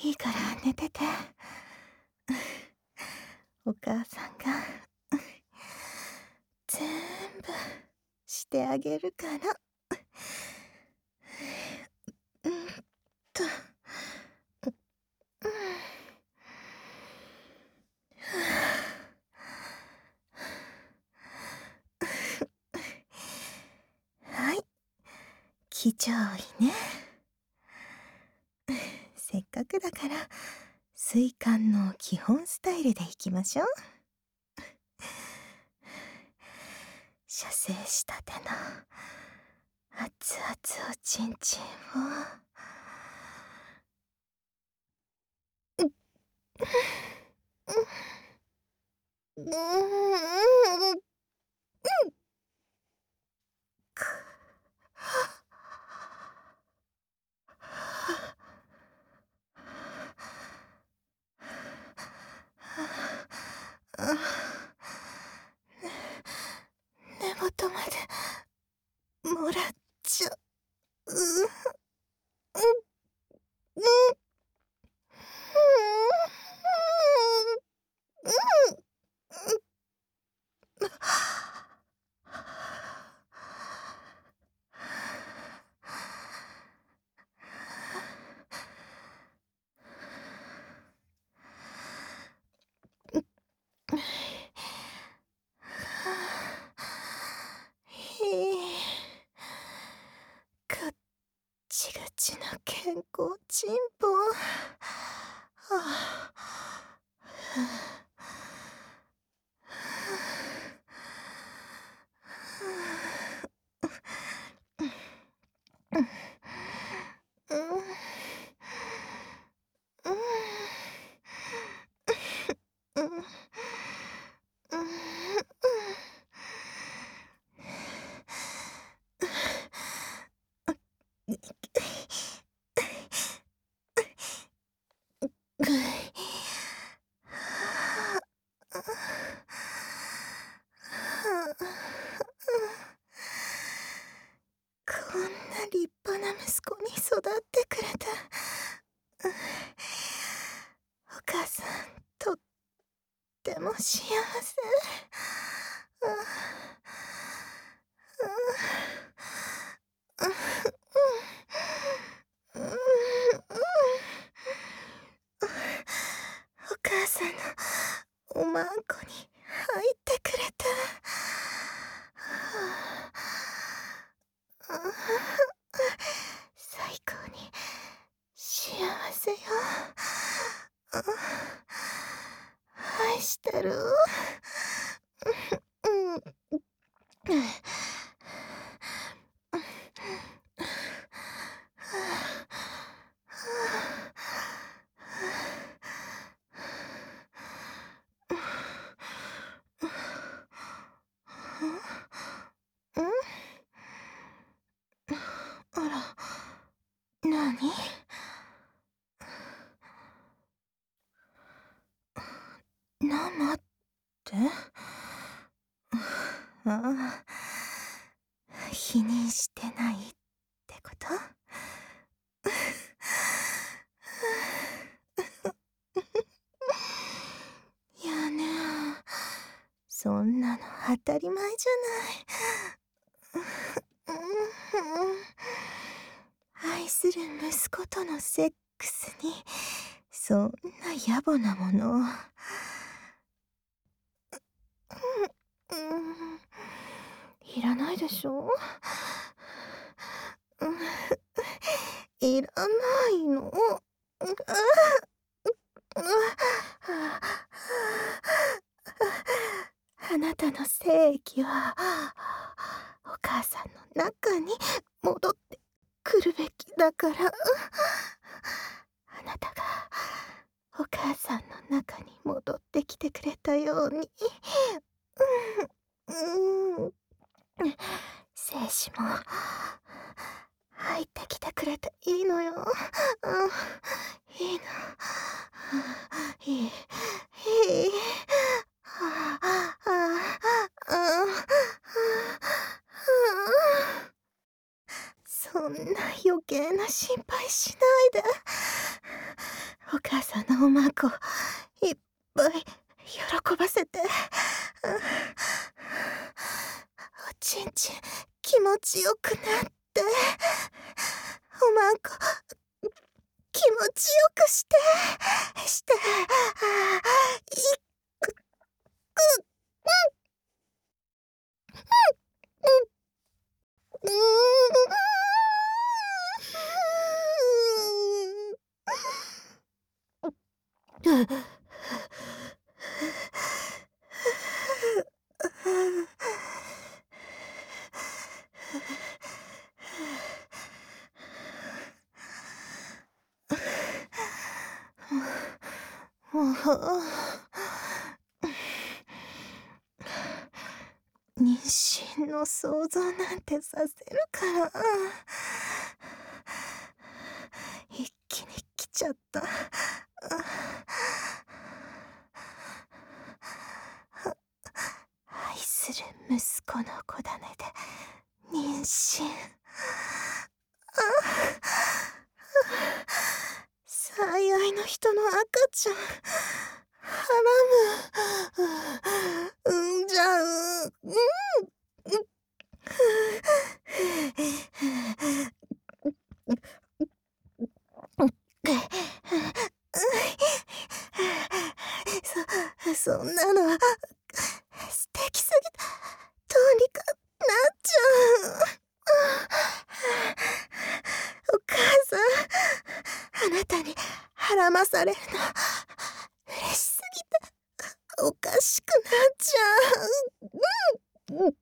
いいから寝てて。お母さんが全部してあげるから。うんと、うん。はい、気丈いね。せっかくだから、水管の基本スタイルでいきましょう。射精したての熱々おちんちんを、うんうんうん。根元までもらっちゃう。ガッチガチの健康チンポ。こんな立派な息子に育ってくれた。お母さん、とっても幸せ。お母さんのおまんこに入ってくれた。最高に幸せよ。愛してる。あら、なに？生って？ああ、否認してないってこと？やねん、そんなの当たり前じゃない。愛する息子とのセックスに、そんな野暮なもの。いらないでしょ。いらないの。あなたの精液はお母さんの中に戻ってくるべきだから。あなたがお母さんの中に戻ってきてくれたように。精子も入ってきてくれていいのよ。いいの。いい。そんな余計な心配しないで。おそのおまんこいっぱい喜ばせて、おちんちん気持ちよくなって、おまんこ気持ちよくして、いくくうんうん。もう妊娠の想像なんてさせるから、一気に来ちゃった。愛する息子の子種で妊娠。最愛の人の赤ちゃん、はらむ。産んじゃう。そんなの素敵すぎた。どうにかなっちゃう。お母さん、あなたにはらまされるの嬉しすぎておかしくなっちゃう。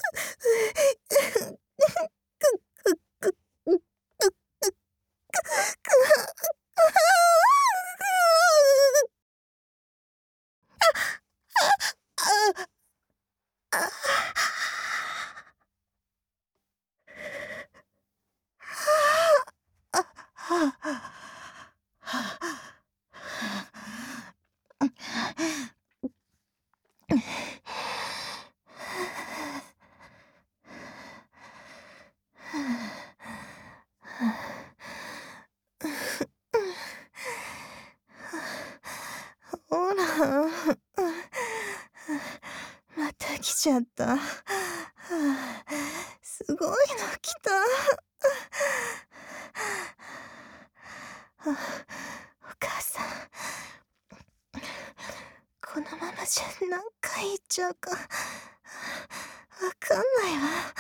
ほら、また来ちゃった。すごいの来た。お母さん、このままじゃ何回言っちゃうかわかんないわ。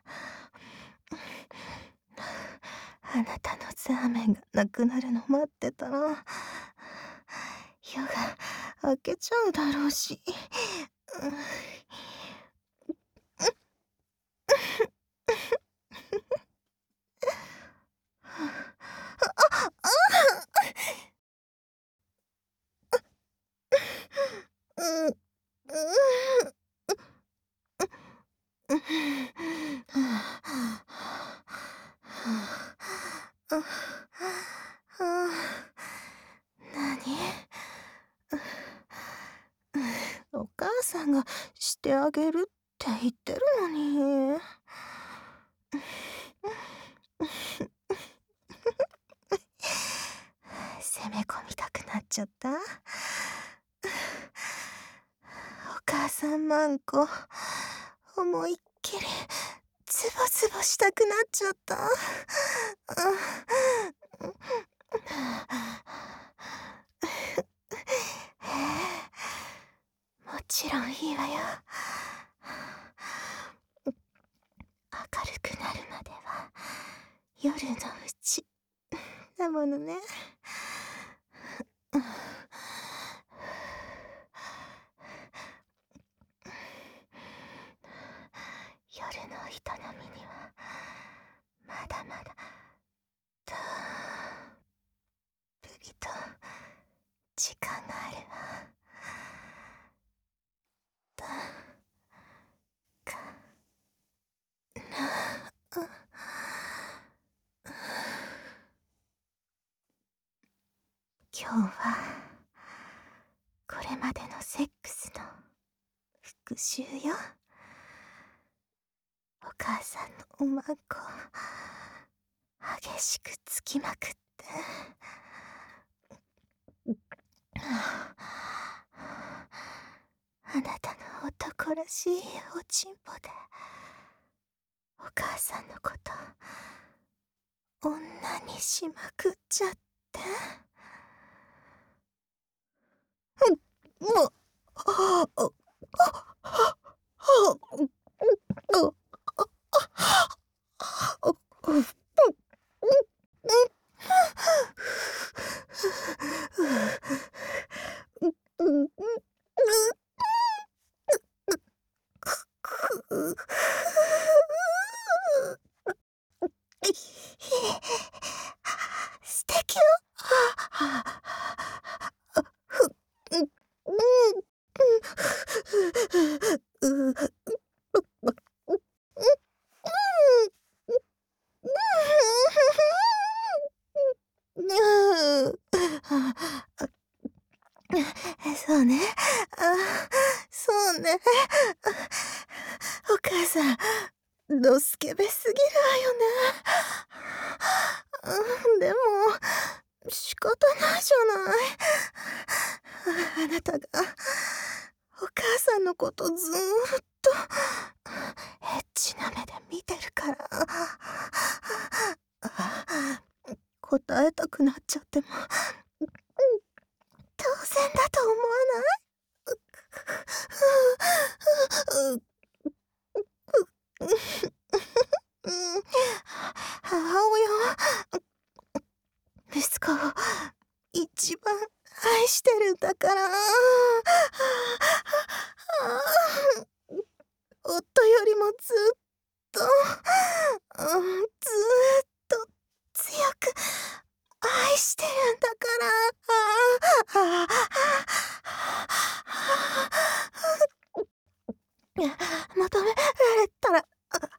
あなたのザーメンがなくなるの待ってたら夜が明けちゃうだろうし。うん、なに？お母さんがしてあげるって言ってるのに。攻め込みたくなっちゃった。お母さんマンコ、思いっきりズボズボしたくなっちゃった。もちろんいいわよ。明るくなるまでは夜のうちだものね。夜の営みにはまだまだたっぷりと時間があるわ。だか今日はこれまでのセックスの復習よ。お母さんのおまんこ激しくつきまくって男らしいおちんぽでお母さんのこと女にしまくっちゃって。もう、ああ、あ、あ、あ、あ、素敵よ。そうね。そうね。お母さん、ドスケベすぎるわよね。でも、仕方ないじゃない。あなたが、お母さんのことずーっと、エッチな目で見てるから。答えたくなっちゃっても、当然だと思わない？母親は息子を一番愛してるんだから。夫よりもずっと、ずーっと強く愛してるんだから。求められたら、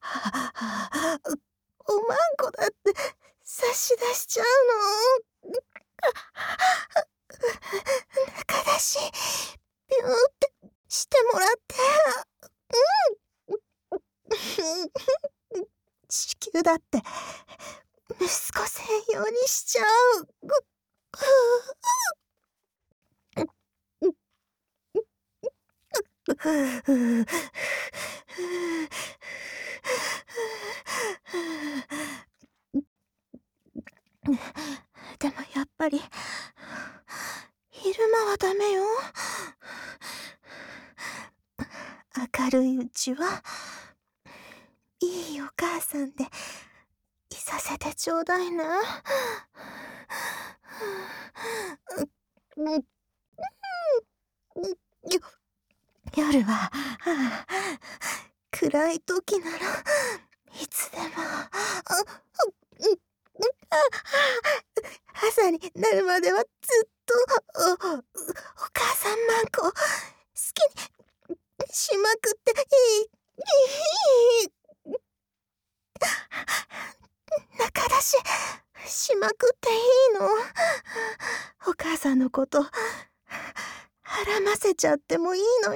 おまんこだって差し出しちゃうの。中出し、ピューってしてもらって。子宮だって息子専用にしちゃう。でもやっぱり昼間はダメよ。明るいうちはいいお母さんでいさせてちょうだいな。夜は暗い時ならいつでも朝になるまではずっとお母さんマンコ好きにしまくっていい。中出ししまくっていいの？お母さんのことはらませちゃってもいいのよ。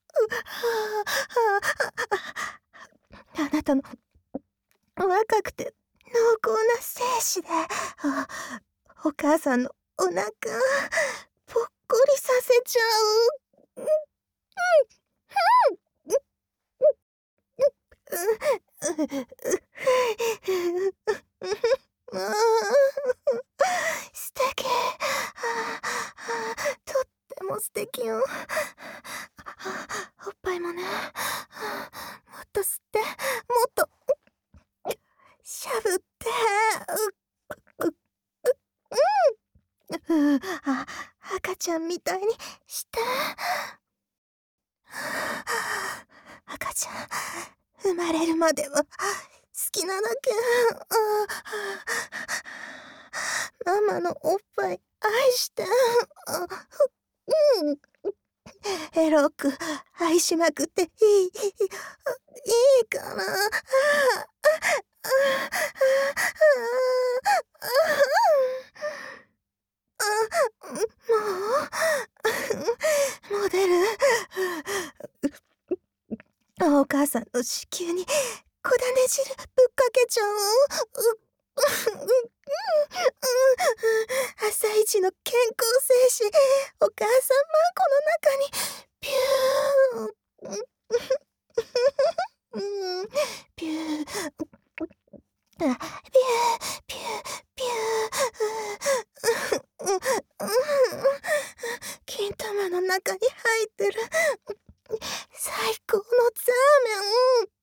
あなたの若くて濃厚な精子でお母さんのお腹ぽっこりさせちゃう。素敵。とっても素敵よ。おっぱいもね。もっと吸ってもっとしゃぶって。赤ちゃんみたいにして。赤ちゃん生まれるまでは好きなだけママのおっぱい愛して。エロく愛しまくっていいかな。もう出る。お母さんの子宮にこだね汁ぶっかけちゃう。朝一の健康精子お母さんマンコの中にピュー。 うん、ピュー、ピュー、ピュー、ピュー、金玉の中に入ってる最高のザーメン。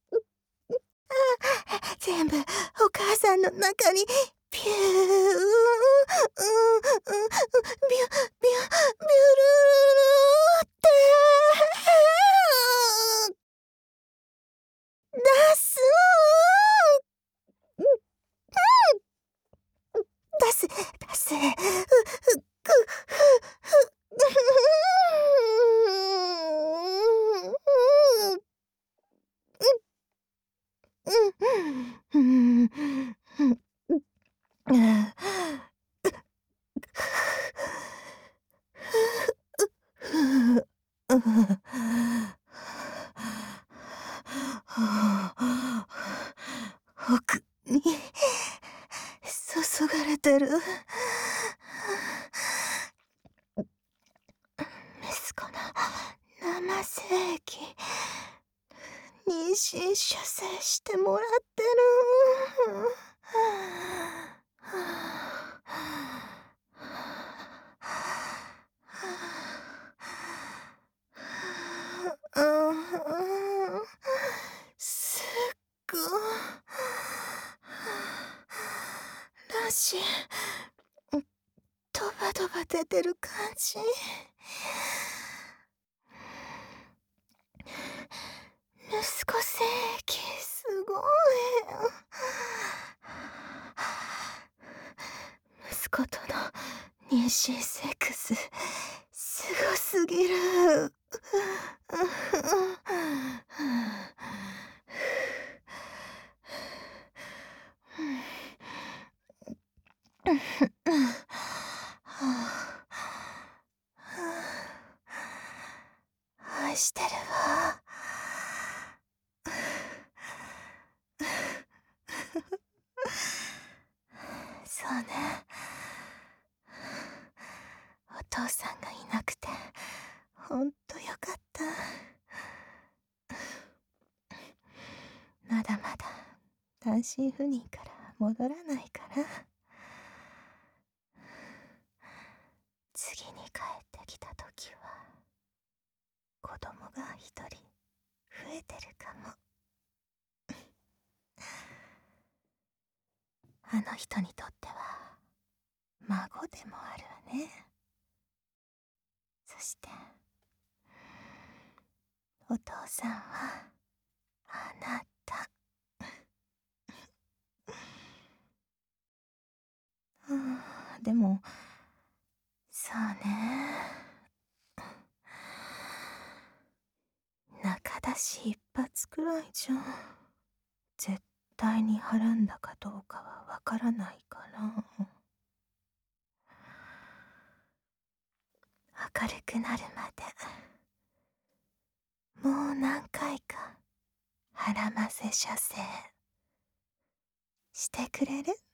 全部お母さんの中にピュー、ビュ、ビュ、ビュルルルって、出す出す、出す、うん、奥に注がれてる。息子の生精液、妊娠出生してもらってる。すっごらしい、ドバドバ出てる感じ。息子精液すごい。息子との妊娠セックスすごすぎる。愛してるわ。そうね。お父さんがいなくてほんとよかった。まだまだ単身赴任から戻らないから。次に帰ってきた時は子供が一人増えてるかも。あの人にとっては孫でもあるわね。そしてお父さんはあなた。でもそうね、中出し一発くらいじゃ絶対にはらんだかどうかはわからないから。明るくなるまでもう何回か腹ませ射精してくれる？